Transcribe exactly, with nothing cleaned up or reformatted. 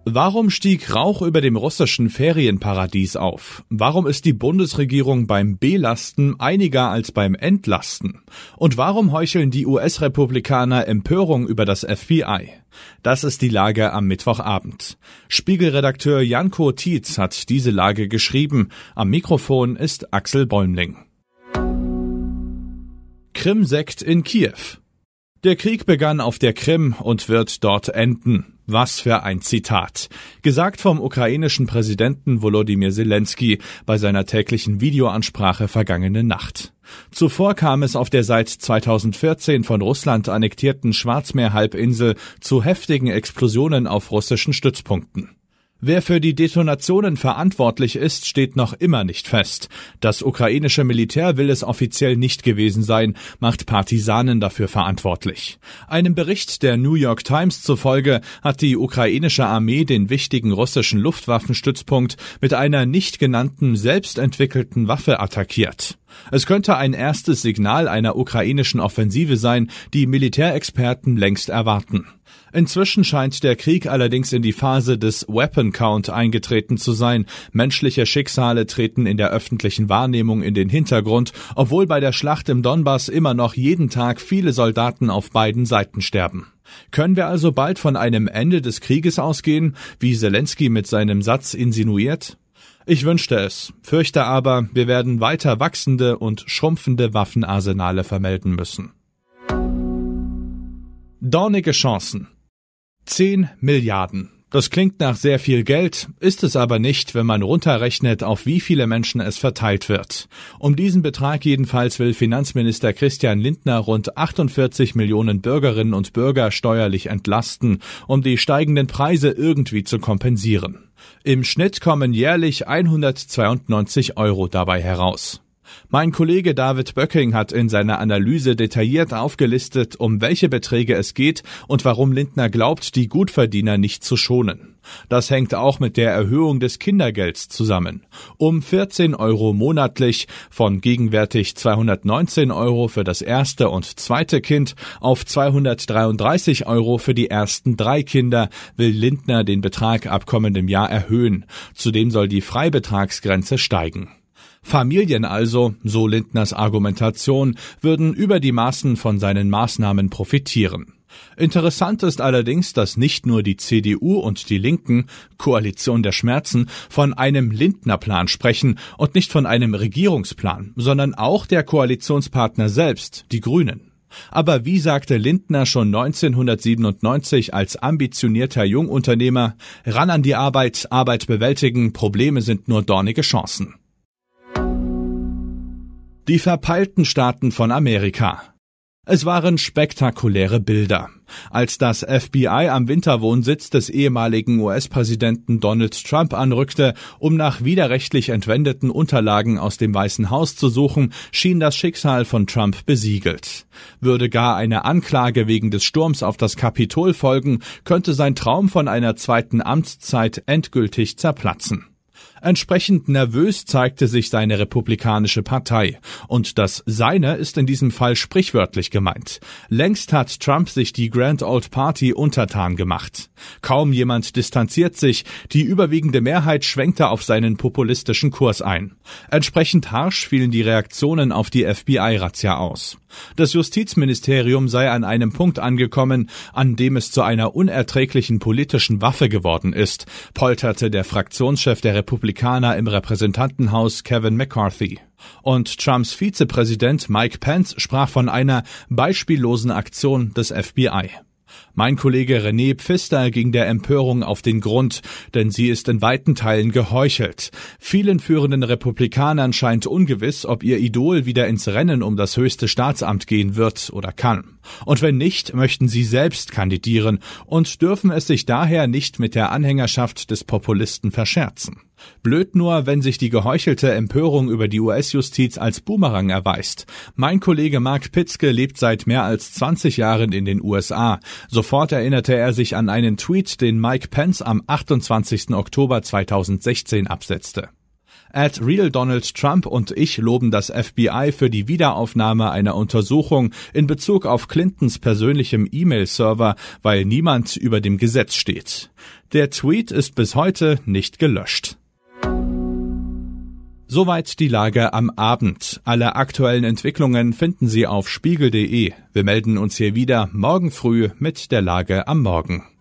Warum stieg Rauch über dem russischen Ferienparadies auf? Warum ist die Bundesregierung beim Belasten einiger als beim Entlasten? Und warum heucheln die U S-Republikaner Empörung über das F B I? Das ist die Lage am Mittwochabend. Spiegelredakteur Janko Tietz hat diese Lage geschrieben. Am Mikrofon ist Axel Bäumling. Krim-Sekt in Kiew. Der Krieg begann auf der Krim und wird dort enden. Was für ein Zitat. Gesagt vom ukrainischen Präsidenten Volodymyr Zelensky bei seiner täglichen Videoansprache vergangene Nacht. Zuvor kam es auf der seit zweitausendvierzehn von Russland annektierten Schwarzmeerhalbinsel zu heftigen Explosionen auf russischen Stützpunkten. Wer für die Detonationen verantwortlich ist, steht noch immer nicht fest. Das ukrainische Militär will es offiziell nicht gewesen sein, macht Partisanen dafür verantwortlich. Einem Bericht der New York Times zufolge hat die ukrainische Armee den wichtigen russischen Luftwaffenstützpunkt mit einer nicht genannten, selbstentwickelten Waffe attackiert. Es könnte ein erstes Signal einer ukrainischen Offensive sein, die Militärexperten längst erwarten. Inzwischen scheint der Krieg allerdings in die Phase des Weapon Count eingetreten zu sein. Menschliche Schicksale treten in der öffentlichen Wahrnehmung in den Hintergrund, obwohl bei der Schlacht im Donbass immer noch jeden Tag viele Soldaten auf beiden Seiten sterben. Können wir also bald von einem Ende des Krieges ausgehen, wie Zelensky mit seinem Satz insinuiert? Ich wünschte es, fürchte aber, wir werden weiter wachsende und schrumpfende Waffenarsenale vermelden müssen. Dornige Chancen. Zehn Milliarden. Das klingt nach sehr viel Geld, ist es aber nicht, wenn man runterrechnet, auf wie viele Menschen es verteilt wird. Um diesen Betrag jedenfalls will Finanzminister Christian Lindner rund achtundvierzig Millionen Bürgerinnen und Bürger steuerlich entlasten, um die steigenden Preise irgendwie zu kompensieren. Im Schnitt kommen jährlich hundertzweiundneunzig Euro dabei heraus. Mein Kollege David Böcking hat in seiner Analyse detailliert aufgelistet, um welche Beträge es geht und warum Lindner glaubt, die Gutverdiener nicht zu schonen. Das hängt auch mit der Erhöhung des Kindergelds zusammen. Um vierzehn Euro monatlich, von gegenwärtig zweihundertneunzehn Euro für das erste und zweite Kind auf zweihundertdreiunddreißig Euro für die ersten drei Kinder, will Lindner den Betrag ab kommendem Jahr erhöhen. Zudem soll die Freibetragsgrenze steigen. Familien also, so Lindners Argumentation, würden über die Maßen von seinen Maßnahmen profitieren. Interessant ist allerdings, dass nicht nur die C D U und die Linken, Koalition der Schmerzen, von einem Lindner-Plan sprechen und nicht von einem Regierungsplan, sondern auch der Koalitionspartner selbst, die Grünen. Aber wie sagte Lindner schon neunzehnhundertsiebenundneunzig als ambitionierter Jungunternehmer, ran an die Arbeit, Arbeit bewältigen, Probleme sind nur dornige Chancen. Die verpeilten Staaten von Amerika. Es waren spektakuläre Bilder. Als das F B I am Winterwohnsitz des ehemaligen U S-Präsidenten Donald Trump anrückte, um nach widerrechtlich entwendeten Unterlagen aus dem Weißen Haus zu suchen, schien das Schicksal von Trump besiegelt. Würde gar eine Anklage wegen des Sturms auf das Kapitol folgen, könnte sein Traum von einer zweiten Amtszeit endgültig zerplatzen. Entsprechend nervös zeigte sich seine republikanische Partei. Und das Seine ist in diesem Fall sprichwörtlich gemeint. Längst hat Trump sich die Grand Old Party untertan gemacht. Kaum jemand distanziert sich, die überwiegende Mehrheit schwenkte auf seinen populistischen Kurs ein. Entsprechend harsch fielen die Reaktionen auf die F B I-Razzia aus. Das Justizministerium sei an einem Punkt angekommen, an dem es zu einer unerträglichen politischen Waffe geworden ist, polterte der Fraktionschef der Republikaner im Repräsentantenhaus Kevin McCarthy. Und Trumps Vizepräsident Mike Pence sprach von einer beispiellosen Aktion des F B I. Mein Kollege René Pfister ging der Empörung auf den Grund, denn sie ist in weiten Teilen geheuchelt. Vielen führenden Republikanern scheint ungewiss, ob ihr Idol wieder ins Rennen um das höchste Staatsamt gehen wird oder kann. Und wenn nicht, möchten sie selbst kandidieren und dürfen es sich daher nicht mit der Anhängerschaft des Populisten verscherzen. Blöd nur, wenn sich die geheuchelte Empörung über die U S-Justiz als Boomerang erweist. Mein Kollege Mark Pitzke lebt seit mehr als zwanzig Jahren in den U S A. Sofort erinnerte er sich an einen Tweet, den Mike Pence am achtundzwanzigsten Oktober zweitausendsechzehn absetzte. At Real Donald Trump und ich loben das F B I für die Wiederaufnahme einer Untersuchung in Bezug auf Clintons persönlichem E-Mail-Server, weil niemand über dem Gesetz steht. Der Tweet ist bis heute nicht gelöscht. Soweit die Lage am Abend. Alle aktuellen Entwicklungen finden Sie auf spiegel punkt de. Wir melden uns hier wieder morgen früh mit der Lage am Morgen.